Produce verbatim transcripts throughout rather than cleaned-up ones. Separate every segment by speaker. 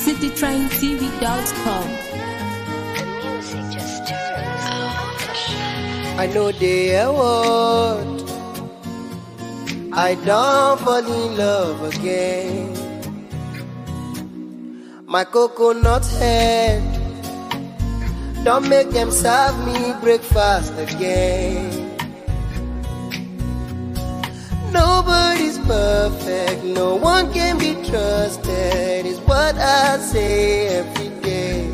Speaker 1: city train t v dot com.
Speaker 2: The music just turns on.
Speaker 3: I know the word. I don't fall in love again. My coconut head, don't make them serve me breakfast again. Nobody's perfect, no one can be trusted, is what I say every day.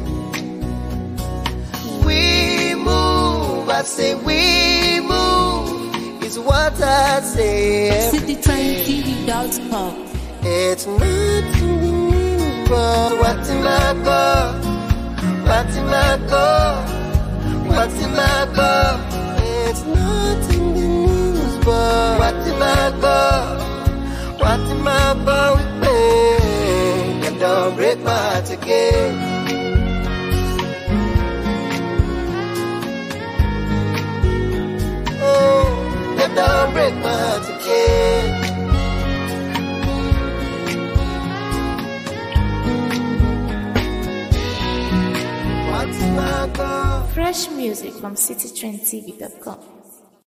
Speaker 3: We move, I say we move, is what I say every
Speaker 1: city train t v dot com.
Speaker 3: It's not in the news, but what's in my cup? What's in my cup? What's in my cup? It's not in the news, but what's in my cup? What's in my cup with me? And don't break my heart again. Oh, and don't break my heart again.
Speaker 1: Fresh music from city train t v dot com.